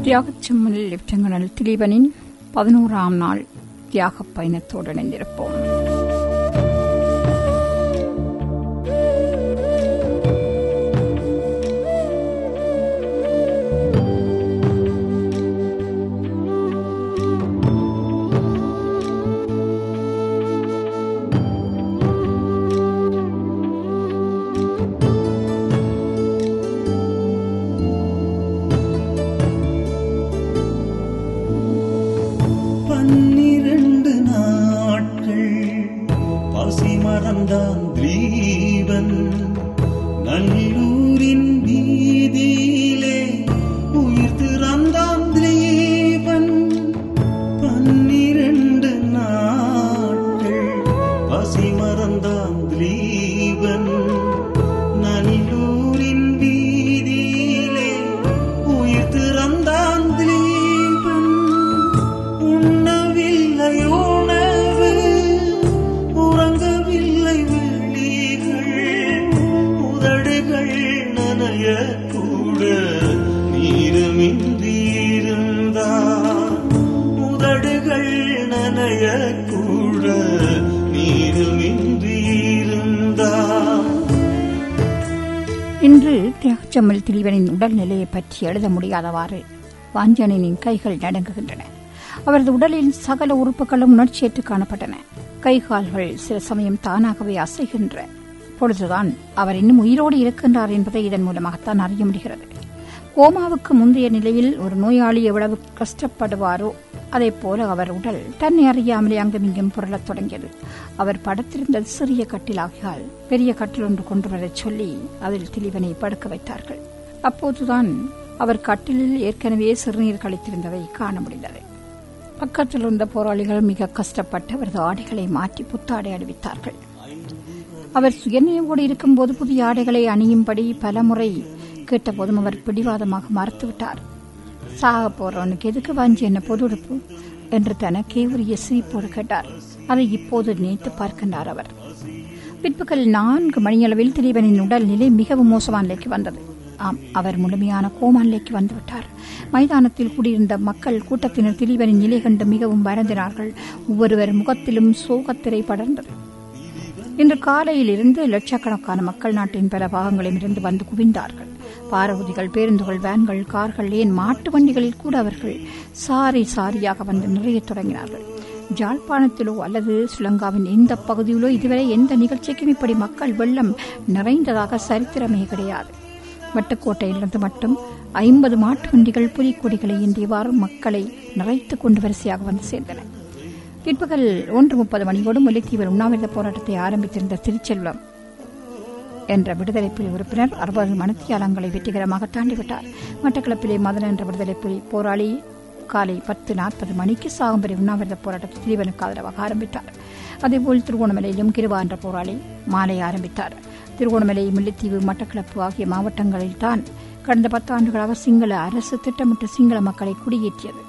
தியாகச்செம்மல் lieutenant திலீபனின் 11ஆம் நாள் தியாகப் பயணத்தோடு இணைந்திருப்போம். மறந்தான் திலீபன் நல்லூரின் வீதியிலே உயிர் திறந்தான் திலீபன். 12 நாட்கள் பசி மறந்தான் திலீபன் நல்லூரின் வீதியிலே உயிர் திறந்தான் திலீபன். உண்ணவில்லை உணவு, உறங்கவில்லை விழிகள், உதடுகள் நனைய கூட நீருமின்றி இருந்தார். உதடுகள் நனைய கூட நீருமின்றி இருந்தார். இன்று தியாகச்செம்மல் திலீபனின் உடல்நிலையை பற்றி எழுத முடியாதவாறு வாஞ்சனின் கைகள் நடுங்குகின்றன. அவரது உடலில் சகல உறுப்புகளும் உணர்ச்சியற்று காணப்பட்டன. கைகால்கள் சில சமயம் தானாகவே அசைகின்ற பொழுதுதான் அவர் இன்னும் உயிரோடு இருக்கின்றார் என்பதை இதன் மூலமாகத்தான் அறிய முடிகிறது. கோமாவுக்கு முந்தைய நிலையில் ஒரு நோயாளி எவ்வளவு கஷ்டப்படுவாரோ அதே போல அவர் உடல் தன்னை அறியாமலே அங்குமிங்கும் புரளத் தொடங்கியது. அவர் படுத்திருந்தது சிறிய கட்டிலாகியால் பெரிய கட்டில் ஒன்று கொண்டு வரச் சொல்லி அதில் திலீபனை படுக்க வைத்தார்கள். அப்போதுதான் அவர் கட்டிலில் ஏற்கனவே சிறுநீர் கழித்திருந்ததை காண முடிந்தது. பக்கத்தில் இருந்த போராளிகள் மிக கஷ்டப்பட்டு அவரது ஆடைகளை மாற்றி புத்தாடை அணிவித்தார்கள். அவர் சுயநினைவோடு இருக்கும்போது புதிய ஆடைகளை அணியும்படி பலமுறை கேட்டபோதும் அவர் பிடிவாதமாக மறுத்துவிட்டார். சாக போறவனுக்கு எதுக்கு வாஞ்சி என்ன பொது உடுப்பு என்று தனக்கே உரிய சிரிப்போடு கேட்டார். அதை இப்போது நினைத்து பார்க்கின்றார் அவர். பிற்பகல் 4 மணியளவில் திலீபனின் உடல் நிலை மிகவும் மோசமான நிலைக்கு வந்தது. ஆம், அவர் முழுமையான கோமா நிலைக்கு வந்துவிட்டார். மைதானத்தில் கூடியிருந்த மக்கள் கூட்டத்தினர் திலீபனின் நிலை கண்டு மிகவும் வருந்தினார்கள். ஒவ்வொருவர் முகத்திலும் சோகத்திரை படர்ந்தது. இன்று காலையில் இருந்து லட்சக்கணக்கான மக்கள் நாட்டின் பல பாகங்களில் இருந்து வந்து குவிந்தார்கள். பாரவூதிகள், பேருந்துகள், வேன்கள், கார்கள், ஏன் மாட்டு வண்டிகளில் கூட அவர்கள் சாரி சாரியாக வந்து நிறைய தொடங்கினார்கள். ஜாழ்ப்பாணத்திலோ அல்லது ஸ்ரீலங்காவின் எந்த பகுதியிலோ இதுவரை எந்த நிகழ்ச்சிக்கும் இப்படி மக்கள் வெள்ளம் நிறைந்ததாக சரித்திரமே கிடையாது. வட்டுக்கோட்டையிலிருந்து மட்டும் 50 மாட்டு வண்டிகள் புலிக்கொடிகளை ஏந்தியவாறு மக்களை நிறைத்துக் கொண்டு வரிசையாக வந்து சேர்ந்தன. பிற்பகல் 1:30 மணியோடு முல்லைத்தீவில் உண்ணாவிரத போராட்டத்தை ஆரம்பித்திருந்த திருச்செல்வம் என்ற விடுதலை புலி உறுப்பினர் 60 மணித்தியாலங்களை வெற்றிகரமாக தாண்டிவிட்டார். மட்டக்களப்பிலே மதன் என்ற விடுதலை புலி போராளி காலை 10:40 மணிக்கு சாகம்பரி உண்ணாவிரத போராட்டத்தை திலீபனுக்கு ஆதரவாக ஆரம்பித்தார். அதேபோல் திருகோணமலையிலும் கிருவா என்ற போராளி மாலை ஆரம்பித்தார். திருகோணமலை, முல்லைத்தீவு, மட்டக்களப்பு ஆகிய மாவட்டங்களில் தான் கடந்த 10 ஆண்டுகளாக சிங்கள அரசு திட்டமிட்டு சிங்கள மக்களை குடியேற்றியது.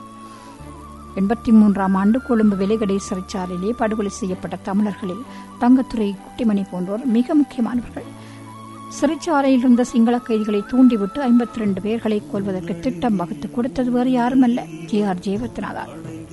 83ஆம் ஆண்டு கொழும்பு வெலிகடை சிறைச்சாலையிலே படுகொலை செய்யப்பட்ட தமிழர்களில் தங்கத்துறை, குட்டிமணி போன்றோர் மிக முக்கியமானவர்கள். சிறைச்சாலையில் இருந்த சிங்கள கைதிகளை தூண்டிவிட்டு 52 பேர்களை கொல்வதற்கு திட்டம் வகுத்து கொடுத்தது வேறு யாருமல்ல, ஜே.ஆர். ஜெயவர்த்தனாதான்.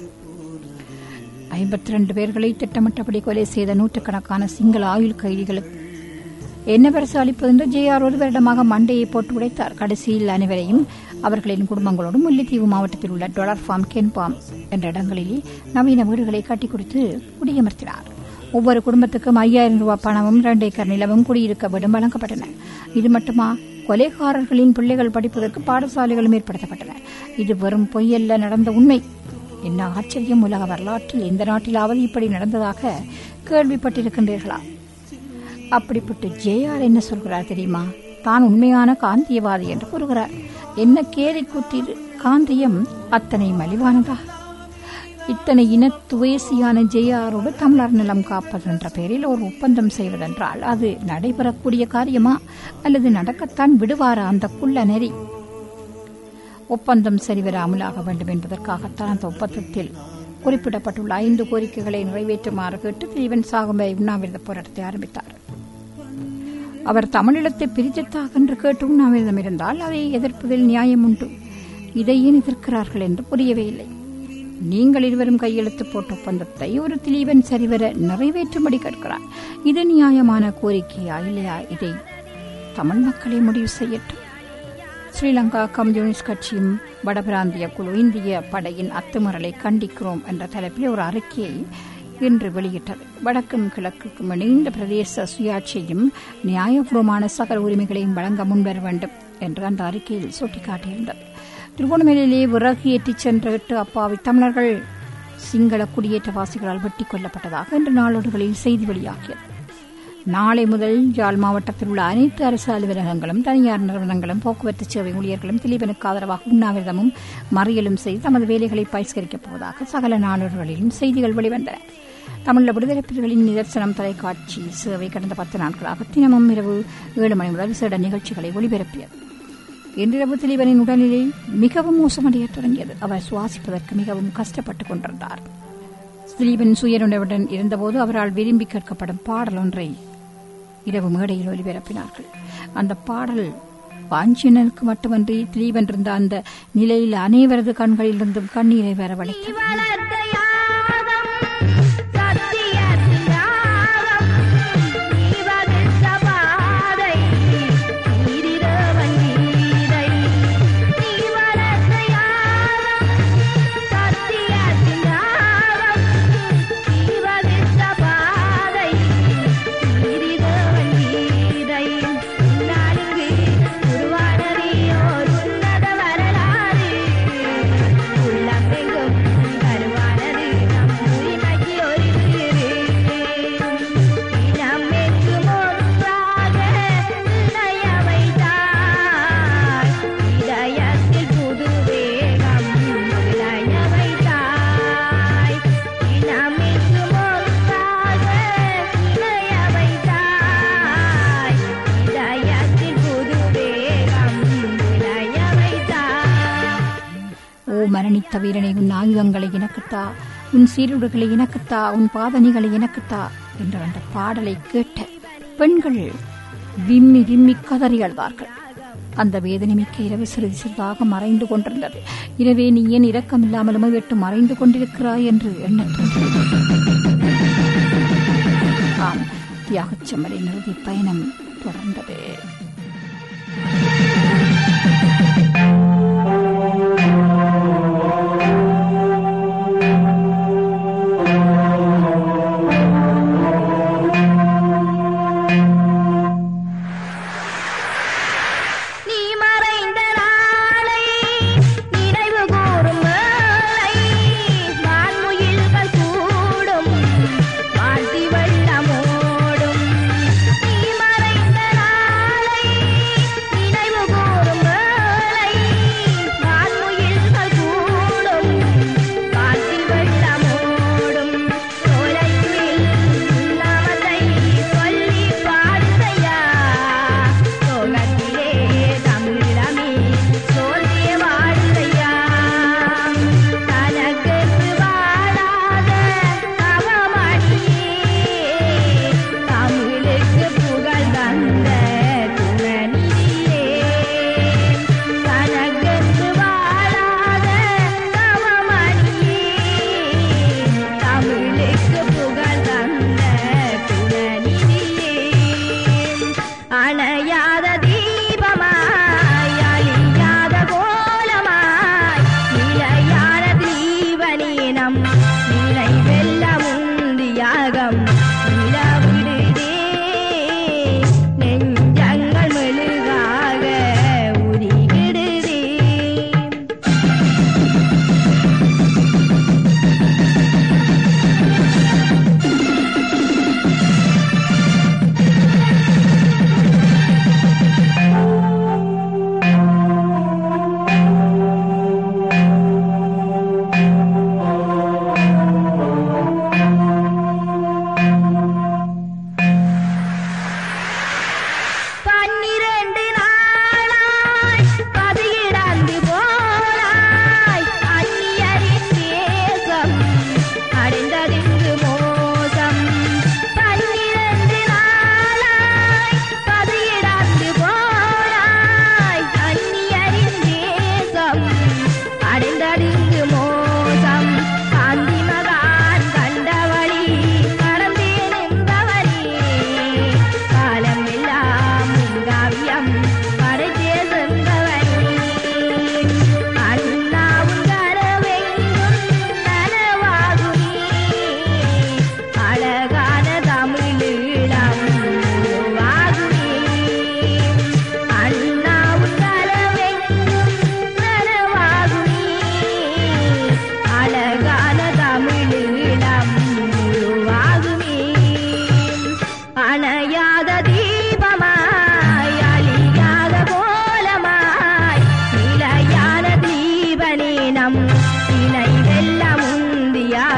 52 பேர்களை திட்டமிட்டபடி கொலை செய்த நூற்றுக்கணக்கான சிங்கள ஆயுள் கைதிகளுக்கு என்ன பரிசு அளிப்பது என்று ஜே.ஆர். 1 வருடமாக மண்டையை போட்டு உடைத்தார். கடைசியில் அனைவரையும் அவர்களின் குடும்பங்களோடு முல்லைத்தீவு மாவட்டத்தில் உள்ள டொலர் ஃபார்ம், கென் ஃபார்ம் என்ற இடங்களிலே நவீன வீடுகளை கட்டி கொடுத்து குடியமர்த்தினார். ஒவ்வொரு குடும்பத்துக்கும் 5000 ரூபாய் பணமும் 2 ஏக்கர் நிலவும் குடியிருக்க வீடும் வழங்கப்பட்டன. இது மட்டுமா, கொலைகாரர்களின் பிள்ளைகள் படிப்பதற்கு பாடசாலைகளும் ஏற்படுத்தப்பட்டன. இது வெறும் பொய்யல்ல, நடந்த உண்மை. என்ன ஆச்சரியம்! உலக வரலாற்றில் எந்த நாட்டிலாவது இப்படி நடந்ததாக கேள்விப்பட்டிருக்கின்றீர்களா? அப்படிப்பட்ட ஜே.ஆர். என்ன சொல்கிறார் தெரியுமா? தான் உண்மையான காந்தியவாதி என்று கூறுகிறார். என்ன கேலி கூத்திரு! காந்தியம் அத்தனை மலிவானதா? இத்தனை இனத்துவேசியான ஜே.ஆரோடு தமிழர் நிலம் காப்பது என்ற பெயரில் ஒரு ஒப்பந்தம் செய்வதென்றால் அது நடைபெறக்கூடிய காரியமா அல்லது நடக்கத்தான் விடுவாரா அந்த குள்ள நெறி? ஒப்பந்தம் சரிவர அமலாக வேண்டும் என்பதற்காகத்தான் அந்த ஒப்பந்தத்தில் குறிப்பிடப்பட்டுள்ள 5 கோரிக்கைகளை நிறைவேற்றுமாறு கேட்டு திலீபன் சாகம்பரி உண்ணாவிரத போராட்டத்தை ஆரம்பித்தார். அவர் தமிழீழத்தை பிரித்ததாக என்று கேட்டு உண்ணாவிரதம் இருந்தால் அதை எதிர்ப்பதில் நியாயம் உண்டு. இதை ஏன் எதிர்க்கிறார்கள் என்று புரியவே இல்லை. நீங்கள் இருவரும் கையெழுத்து போட்ட ஒப்பந்தத்தை ஒரு திலீபன் சரிவர நிறைவேற்றும்படி கேட்கிறார். இது நியாயமான கோரிக்கையா இல்லையா? இதை தமிழ் மக்களே முடிவு செய்யட்டும். ஸ்ரீலங்கா கம்யூனிஸ்ட் கட்சியும் வடபிராந்திய குழு இந்திய படையின் அத்துமீறலை கண்டிக்கிறோம் என்ற தலைப்பில் ஒரு அறிக்கையை இன்று வெளியிட்டது. வடக்கும் கிழக்குக்கும் இணைந்த பிரதேச சுயாட்சியும் நியாயபூர்வமான சகல உரிமைகளையும் வழங்க முன்வர வேண்டும் என்று அந்த அறிக்கையில் சுட்டிக்காட்டியிருந்தது. திருகோணமலையிலே விறகு ஏற்றிச் சென்ற 8 அப்பாவி தமிழர்கள் சிங்கள குடியேற்றவாசிகளால் வெட்டிக் கொல்லப்பட்டதாக இன்று நாளேடுகளில் செய்தி வெளியாகியது. நாளை முதல் யாழ் மாவட்டத்தில் உள்ள அனைத்து அரசு அலுவலகங்களும் தனியார் நிறுவனங்களும் போக்குவரத்து சேவை ஊழியர்களும் திலீபனுக்கு ஆதரவாக உண்ணாவிரதமும் மறியலும் செய்து தமது வேலைகளை பரிஷ்கரிக்கப் போவதாக சகல நாளேடுகளிலும் செய்திகள் வெளிவந்தன. தமிழ் விடுதலை புலிகளின் நிதர்சனம் தொலைக்காட்சி சேவை கடந்த 10 நாட்களாக தினமும் இரவு 7 மணி முதல் விசேட நிகழ்ச்சிகளை ஒளிபரப்பியது. இன்றிரவு திலீபனின் உடல்நிலை மிகவும் மோசமடைய தொடங்கியது. அவர் சுவாசிப்பதற்கு மிகவும் கஷ்டப்பட்டுக் கொண்டிருந்தார். திலீபன் சுயனுடன் இருந்தபோது அவரால் விரும்பி கேட்கப்படும் பாடல் ஒன்றை இரவு மேடையில் ஒலிபரப்பினார்கள். அந்த பாடல் வாஞ்சினருக்கு மட்டுமன்றி திலீபன் இருந்த அந்த நிலையில் அனைவரது கண்களிலிருந்தும் கண்ணீரை வரவழைத்தது. மரணித்த வீரனை, உன் ஆயுதங்களை எனக்குத்தா, உன் சீருடுகளை எனக்குத்தா, உன் பாதணிகளை எனக்குத்தா என்ற அந்த பாடலை கேட்ட பெண்கள் விம்மி விம்மி கதறி அழுதார்கள். அந்த வேதனை மிக்க இரவு சிறிது சிறிதாக மறைந்து கொண்டிருந்தது. இரவே நீ ஏன் இரக்கமில்லாமலுமே விட்டு மறைந்து கொண்டிருக்கிறாய் என்று எண்ணத்தோடு தியாகச்சமரின் இறுதி பயணம் தொடர்ந்தது.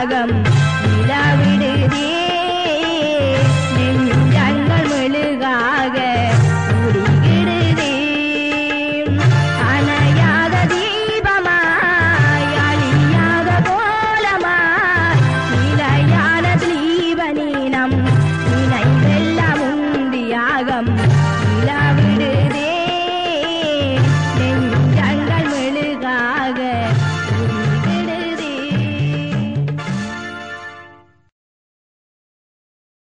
ராகம்